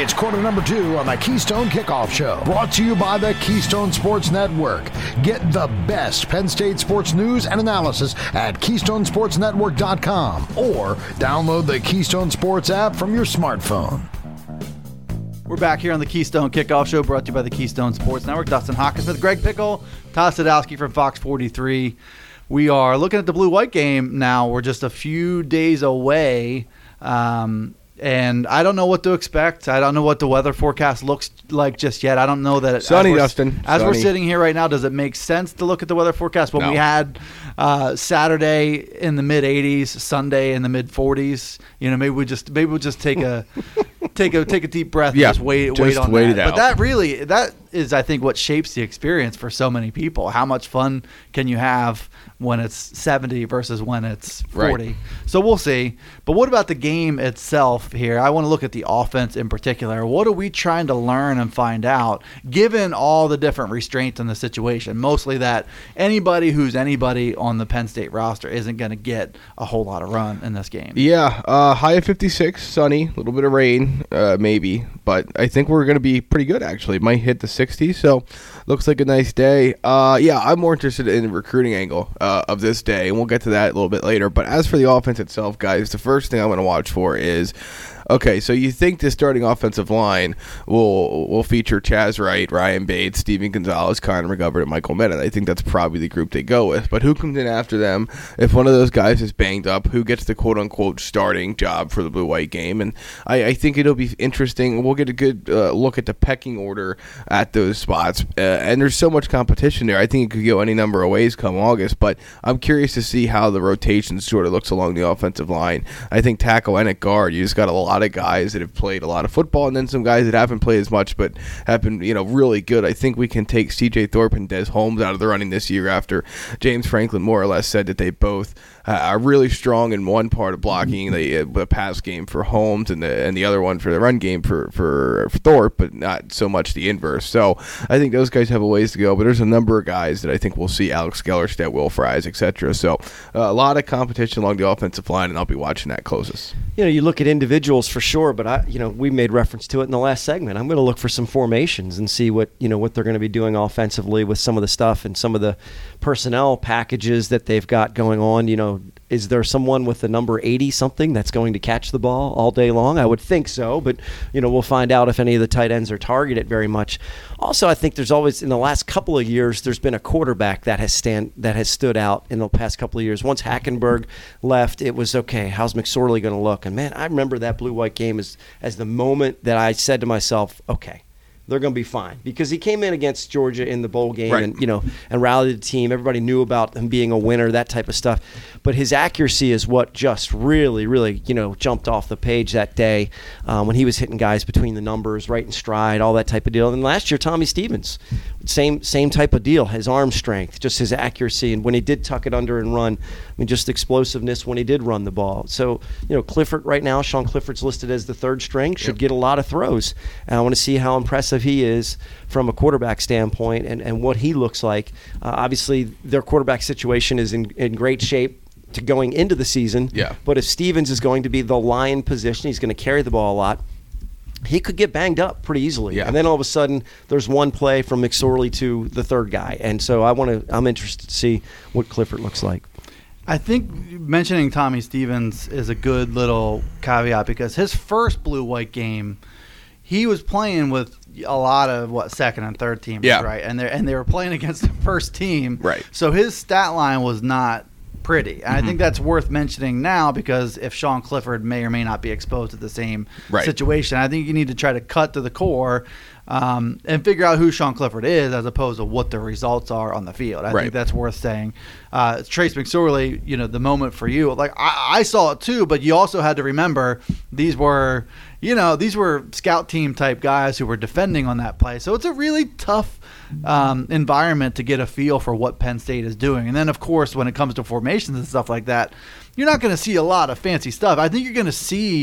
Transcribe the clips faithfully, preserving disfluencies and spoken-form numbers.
It's quarter number two on the Keystone Kickoff Show, brought to you by the Keystone Sports Network. Get the best Penn State sports news and analysis at keystone sports network dot com or download the Keystone Sports app from your smartphone. We're back here on the Keystone Kickoff Show, brought to you by the Keystone Sports Network. Dustin Hawkinsmith, Greg Pickle, Todd Sadowski from Fox forty-three. We are looking at the blue-white game now. We're just a few days away, um, and I don't know what to expect. I don't know what the weather forecast looks like just yet. I don't know that. Sunny, as Dustin. As Sunny. we're sitting here right now, does it make sense to look at the weather forecast when No. we had uh, Saturday in the mid eighties, Sunday in the mid forties? You know, maybe we just maybe we'll just take a take a take a deep breath Yeah, and just wait just wait on wait that. it out. But that really that is, I think, what shapes the experience for so many people. How much fun can you have when it's seventy versus when it's forty? Right. So we'll see. But what about the game itself here? I want to look at the offense in particular. What are we trying to learn and find out, given all the different restraints in the situation? Mostly that anybody who's anybody on the Penn State roster isn't going to get a whole lot of run in this game. Yeah, uh, high of fifty-six, sunny, a little bit of rain, uh, maybe. But I think we're going to be pretty good, actually. It might hit the sixties, so looks like a nice day. Uh, yeah, I'm more interested in the recruiting angle uh, of this day, and we'll get to that a little bit later. But as for the offense itself, guys, the first thing I'm going to watch for is, okay, so you think the starting offensive line will will feature Chaz Wright, Ryan Bates, Steven Gonzalez, Connor McGovern, and Michael Mennett. I think that's probably the group they go with. But who comes in after them? If one of those guys is banged up, who gets the quote-unquote starting job for the blue-white game? And I, I think it'll be interesting. We'll get a good uh, look at the pecking order at those spots. Uh, and there's so much competition there. I think it could go any number of ways come August. But I'm curious to see how the rotation sort of looks along the offensive line. I think tackle and at guard, you just got a lot of guys that have played a lot of football, and then some guys that haven't played as much but have been, you know, really good. I think we can take C J Thorpe and Des Holmes out of the running this year after James Franklin more or less said that they both uh, are really strong in one part of blocking, the, uh, the pass game for Holmes and the and the other one for the run game for, for, for Thorpe, but not so much the inverse. So I think those guys have a ways to go, but there's a number of guys that I think we'll see: Alex Gellerstedt, Will Fries, et cetera. So uh, a lot of competition along the offensive line, and I'll be watching that closest. You know, you look at individuals for sure, but I, you know, we made reference to it in the last segment. I'm going to look for some formations and see what, you know, what they're going to be doing offensively with some of the stuff and some of the personnel packages that they've got going on. You know, is there someone with the number eighty something that's going to catch the ball all day long? I would think so, but, you know, we'll find out if any of the tight ends are targeted very much. Also, I think there's always, in the last couple of years, there's been a quarterback that has stand that has stood out in the past couple of years. Once Hackenberg left, it was, okay, how's McSorley going to look? And, man, I remember that blue-white game as, as the moment that I said to myself, okay, they're going to be fine, because he came in against Georgia in the bowl game, right. and you know, and rallied the team. Everybody knew about him being a winner, that type of stuff. But his accuracy is what just really, really, you know, jumped off the page that day um, when he was hitting guys between the numbers, right in stride, all that type of deal. And last year, Tommy Stevens, same same type of deal. His arm strength, just his accuracy, and when he did tuck it under and run, I mean, just explosiveness when he did run the ball. So, you know, Clifford right now, Sean Clifford's listed as the third string, should yep. get a lot of throws. And I want to see how impressive he is from a quarterback standpoint and, and what he looks like. Uh, obviously, their quarterback situation is in, in great shape to going into the season. Yeah. But if Stevens is going to be the line position, he's going to carry the ball a lot, he could get banged up pretty easily. Yeah. And then all of a sudden, there's one play from McSorley to the third guy. And so I want to. I'm interested to see what Clifford looks like. I think mentioning Tommy Stevens is a good little caveat, because his first blue-white game, he was playing with a lot of what second and third teamers, yeah. right? And they and they were playing against the first team, right? So his stat line was not pretty, and mm-hmm. I think that's worth mentioning now, because if Sean Clifford may or may not be exposed to the same right. situation, I think you need to try to cut to the core um, and figure out who Sean Clifford is, as opposed to what the results are on the field. I right. think that's worth saying. Uh, Trace McSorley, you know, the moment for you, like I, I saw it too, but you also had to remember these were. You know, these were scout team type guys who were defending on that play. So it's a really tough um, environment to get a feel for what Penn State is doing. And then, of course, when it comes to formations and stuff like that, you're not going to see a lot of fancy stuff. I think you're going to see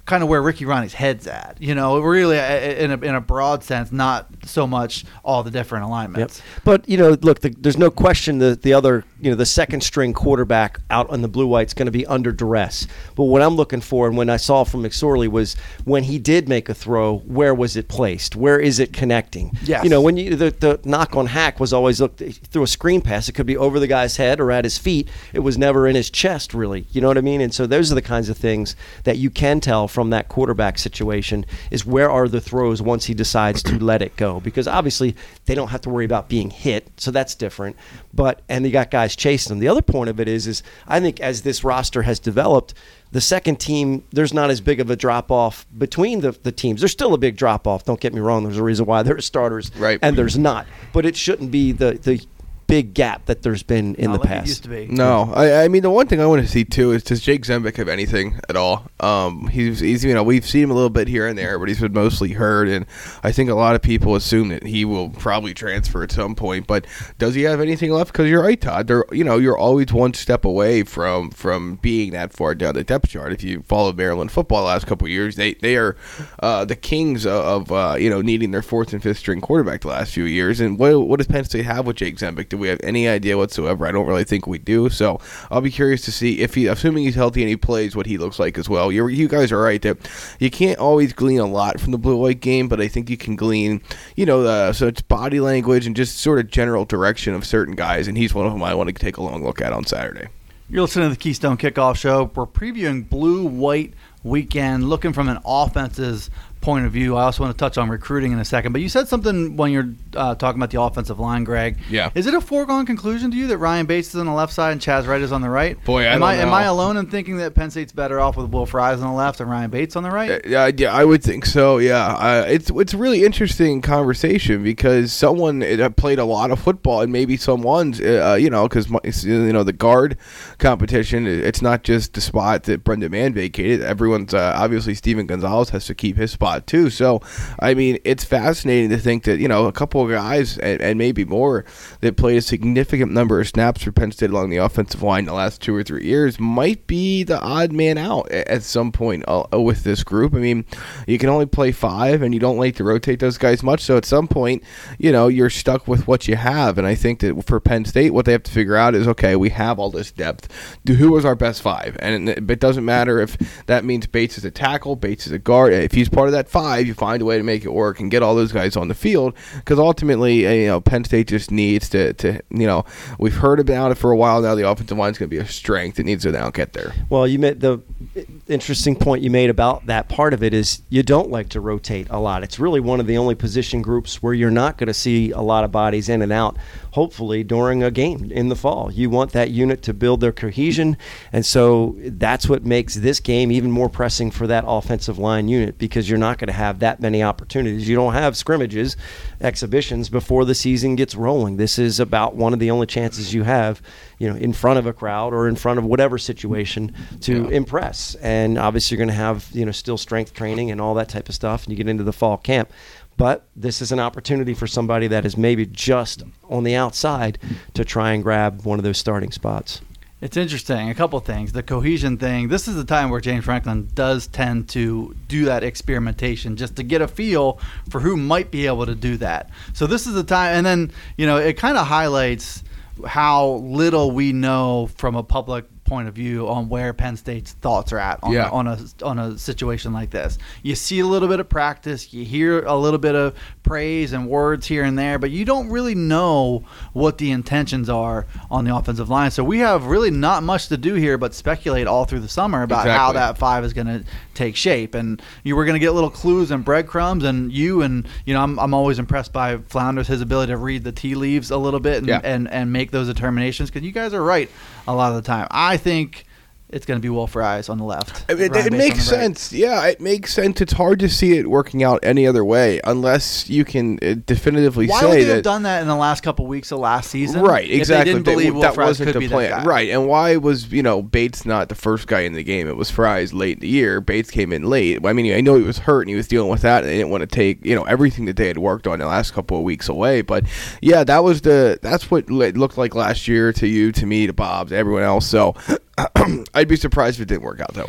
kind of where Ricky Ronnie's head's at. You know, really in a, in a broad sense, not so much all the different alignments. Yep. But, you know, look, the, there's no question that the other, you know, the second string quarterback out on the Blue White's going to be under duress. But what I'm looking for, and when I saw from McSorley, was when he did make a throw, where was it placed? Where is it connecting? Yes. You know, when you the, the knock on Hack was always, look, through a screen pass, it could be over the guy's head or at his feet. It was never in his chest, really. You know what I mean? And so those are the kinds of things that you can tell from that quarterback situation is where are the throws once he decides to let it go. Because obviously they don't have to worry about being hit, so that's different. But and you got guys chasing them. The other point of it is, is I think as this roster has developed, the second team, there's not as big of a drop-off between the, the teams. There's still a big drop-off. Don't get me wrong. There's a reason why there's starters right. and there's not. But it shouldn't be the, the big gap that there's been in no, the like past. It used to be. No, I, I mean the one thing I want to see too is does Jake Zembic have anything at all? Um, he's, he's you know we've seen him a little bit here and there, but he's been mostly hurt, and I think a lot of people assume that he will probably transfer at some point. But does he have anything left? Because you're right, Todd. They're, you know you're always one step away from from being that far down the depth chart. If you followed Maryland football the last couple of years, they they are uh, the kings of uh, you know needing their fourth and fifth string quarterback the last few years. And what what does Penn State have with Jake Zembic? Do we have any idea whatsoever? I don't really think we do. So I'll be curious to see if he, assuming he's healthy and he plays, what he looks like as well. You're, you guys are right that you can't always glean a lot from the blue-white game, but I think you can glean, you know, uh, so it's body language and just sort of general direction of certain guys, and he's one of them I want to take a long look at on Saturday. You're listening to the Keystone Kickoff Show. We're previewing blue-white weekend, looking from an offense's point of view. I also want to touch on recruiting in a second, but you said something when you're uh, talking about the offensive line, Greg. Yeah. Is it a foregone conclusion to you that Ryan Bates is on the left side and Chaz Wright is on the right? Boy, I am don't I know. am I alone in thinking that Penn State's better off with Will Fries on the left and Ryan Bates on the right? Uh, yeah, yeah, I would think so. Yeah, uh, it's it's a really interesting conversation because someone uh, played a lot of football, and maybe someone's, uh, you know, because you know the guard competition. It's not just the spot that Brendan Mann vacated. Everyone's uh, obviously Steven Gonzalez has to keep his spot too. So, I mean, it's fascinating to think that you know a couple of guys and, and maybe more that played a significant number of snaps for Penn State along the offensive line the last two or three years might be the odd man out at some point uh, with this group. I mean, you can only play five, and you don't like to rotate those guys much. So at some point, you know, you're stuck with what you have. And I think that for Penn State, what they have to figure out is, okay, we have all this depth. Who was our best five? And it doesn't matter if that means Bates is a tackle, Bates is a guard. If he's part of that five, you find a way to make it work and get all those guys on the field. Because ultimately, you know, Penn State just needs to, to, you know, we've heard about it for a while now. The offensive line is going to be a strength. It needs to now get there. Well, you made the interesting point you made about that part of it is you don't like to rotate a lot. It's really one of the only position groups where you're not going to see a lot of bodies in and out, hopefully, during a game in the fall. You want that unit to build their cohesion, and so that's what makes this game even more pressing for that offensive line unit because you're not going to have that many opportunities. You don't have scrimmages, exhibitions before the season gets rolling. This is about one of the only chances you have, you know, in front of a crowd or in front of whatever situation to yeah. impress. And obviously you're going to have, you know, still strength training and all that type of stuff, and you get into the fall camp. But this is an opportunity for somebody that is maybe just on the outside to try and grab one of those starting spots. It's interesting. A couple things. The cohesion thing, this is the time where James Franklin does tend to do that experimentation just to get a feel for who might be able to do that. So this is the time. And then, you know, it kind of highlights how little we know from a public point of view on where Penn State's thoughts are at on, yeah. a, on a on a situation like this. You see a little bit of practice, you hear a little bit of praise and words here and there, but you don't really know what the intentions are on the offensive line. So we have really not much to do here but speculate all through the summer about exactly. how that five is going to take shape. And you were going to get little clues and breadcrumbs, and you and you know I'm I'm always impressed by Flounders, his ability to read the tea leaves a little bit and yeah. and, and make those determinations, because you guys are right a lot of the time. I think it's going to be Will Fries on the left. I mean, it, it makes sense. Right. Yeah, it makes sense. It's hard to see it working out any other way unless you can uh, definitively Why say that. Why would they have done that in the last couple of weeks of last season? Right, exactly. If they didn't believe they, Will that Fries wasn't could the be plan. that guy. Right, and why was, you know, Bates not the first guy in the game? It was Fries late in the year. Bates came in late. I mean, I know he was hurt and he was dealing with that, and they didn't want to take, you know, everything that they had worked on the last couple of weeks away. But yeah, that was the that's what it looked like last year to you, to me, to Bob, to everyone else. So I'd be surprised if it didn't work out that way.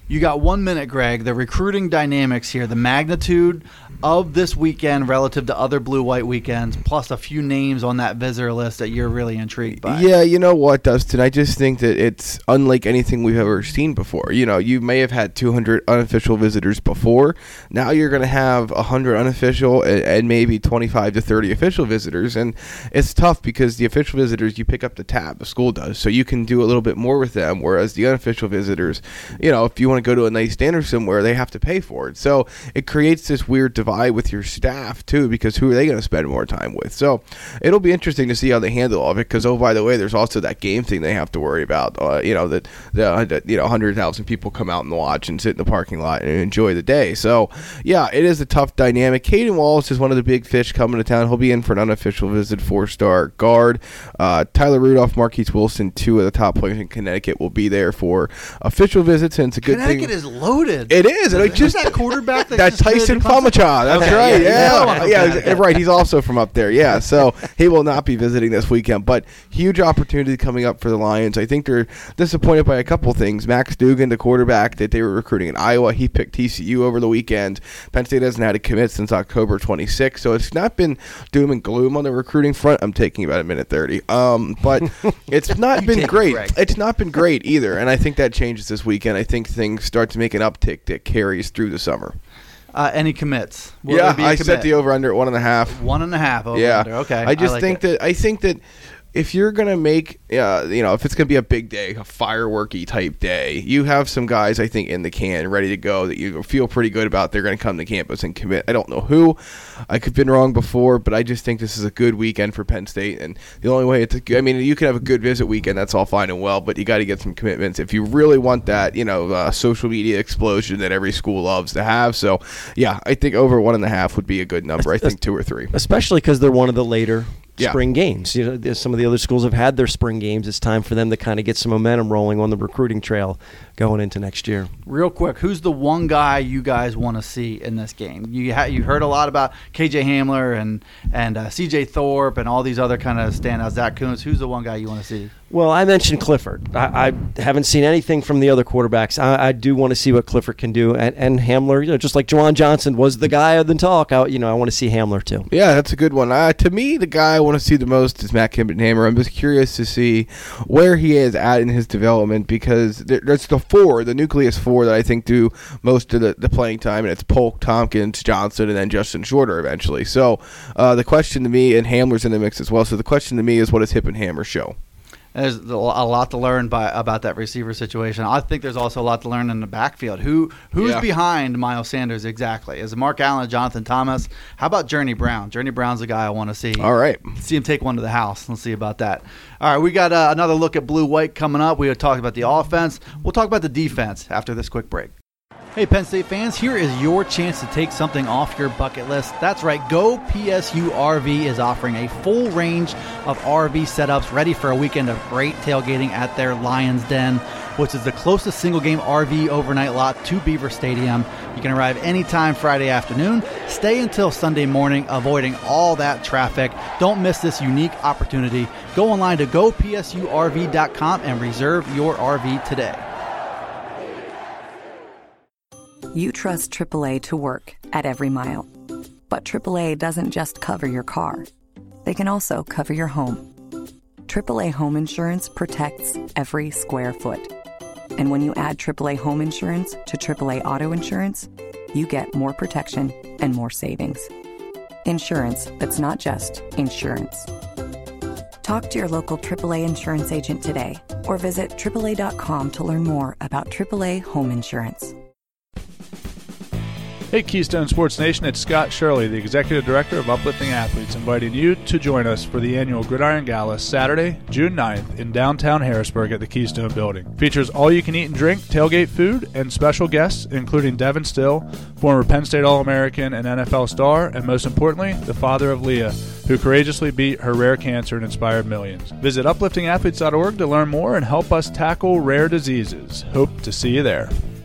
You got one minute, Greg. The recruiting dynamics here, the magnitude of this weekend relative to other blue-white weekends, plus a few names on that visitor list that you're really intrigued by. Yeah, you know what, Dustin? I just think that it's unlike anything we've ever seen before. You know, you may have had two hundred unofficial visitors before. Now you're going to have one hundred unofficial and, and maybe twenty-five to thirty official visitors. And it's tough because the official visitors, you pick up the tab, the school does, so you can do a little bit more with them, whereas the unofficial visitors, you know, if you want to go to a nice dinner somewhere, they have to pay for it. So it creates this weird divide with your staff too, because who are they going to spend more time with? So it'll be interesting to see how they handle all of it, because oh, by the way, there's also that game thing they have to worry about. Uh, you know that the you know one hundred thousand people come out and watch and sit in the parking lot and enjoy the day. So yeah, it is a tough dynamic. Caden Wallace is one of the big fish coming to town. He'll be in for an unofficial visit, four-star guard. Uh, Tyler Rudolph, Marquise Wilson, two of the top players in Connecticut, will be there for official visits, and it's a good Connecticut thing. is loaded. It is. And Who's just that quarterback that, that just Tyson committed to Clemson? Famacha. That's Okay, right. yeah, Yeah, yeah. yeah, right. He's also from up there. Yeah, so he will not be visiting this weekend. But huge opportunity coming up for the Lions. I think they're disappointed by a couple things. Max Dugan, the quarterback that they were recruiting in Iowa, he picked T C U over the weekend. Penn State hasn't had a commit since October twenty-sixth, so it's not been doom and gloom on the recruiting front. I'm taking about a minute thirty. Um, but it's not been great. Greg. It's not been great either, and I think that changes this weekend. I think things start to make an uptick that carries through the summer. Uh, any commits? Will yeah, there be a I commit? set the over under at one and a half. One and a half over yeah, under. Okay. I just like think it. that I think that if you're gonna make, uh, you know, if it's gonna be a big day, a fireworky type day, you have some guys I think in the can ready to go that you feel pretty good about. They're gonna come to campus and commit. I don't know who. I could have been wrong before, but I just think this is a good weekend for Penn State. And the only way it's, a, I mean, you can have a good visit weekend. That's all fine and well, but you got to get some commitments if you really want that, you know, uh, social media explosion that every school loves to have. So, yeah, I think over one and a half would be a good number. I think two or three, especially because they're one of the later Yeah. spring games. You know, there's- some of the other schools have had their spring games. It's time for them to kind of get some momentum rolling on the recruiting trail going into next year. Real quick, who's the one guy you guys want to see in this game? You ha- you heard a lot about K J Hamler and and uh, C J Thorpe and all these other kind of standouts. Zach Kuntz. Who's the one guy you want to see? Well, I mentioned Clifford. I, I haven't seen anything from the other quarterbacks. I, I do want to see what Clifford can do, and, and Hamler, you know, just like Juwan Johnson was the guy of the talk. I, you know, I want to see Hamler too. Yeah, that's a good one. Uh, to me, the guy I want to see the most is Matt Kimbenhammer. I'm just curious to see where he is at in his development, because there, there's the four, the nucleus four that I think do most of the, the playing time, and it's Polk, Tompkins, Johnson, and then Justin Shorter eventually. So uh, the question to me, and Hamler's in the mix as well, so the question to me is, what does Hip and Hammer show? There's a lot to learn by about that receiver situation. I think there's also a lot to learn in the backfield. Who Who's Yeah. behind Miles Sanders exactly? Is it Mark Allen and Jonathan Thomas? How about Journey Brown? Journey Brown's the guy I want to see. All right. See him take one to the house. Let's see about that. All right, we got uh, another look at blue-white coming up. We were talking about the offense. We'll talk about the defense after this quick break. Hey, Penn State fans, here is your chance to take something off your bucket list. That's right, Go P S U R V is offering a full range of R V setups ready for a weekend of great tailgating at their Lions Den, which is the closest single-game R V overnight lot to Beaver Stadium. You can arrive anytime Friday afternoon, stay until Sunday morning, avoiding all that traffic. Don't miss this unique opportunity. Go online to go P S U R V dot com and reserve your R V today. You trust triple A to work at every mile. But triple A doesn't just cover your car. They can also cover your home. triple A Home Insurance protects every square foot. And when you add triple A Home Insurance to triple A Auto Insurance, you get more protection and more savings. Insurance that's not just insurance. Talk to your local triple A insurance agent today or visit triple A dot com to learn more about triple A Home Insurance. Hey Keystone Sports Nation, it's Scott Shirley, the Executive Director of Uplifting Athletes, inviting you to join us for the annual Gridiron Gala Saturday, June ninth in downtown Harrisburg at the Keystone Building. Features all-you-can-eat and drink, tailgate food, and special guests, including Devin Still, former Penn State All-American and N F L star, and most importantly, the father of Leah, who courageously beat her rare cancer and inspired millions. Visit uplifting athletes dot org to learn more and help us tackle rare diseases. Hope to see you there.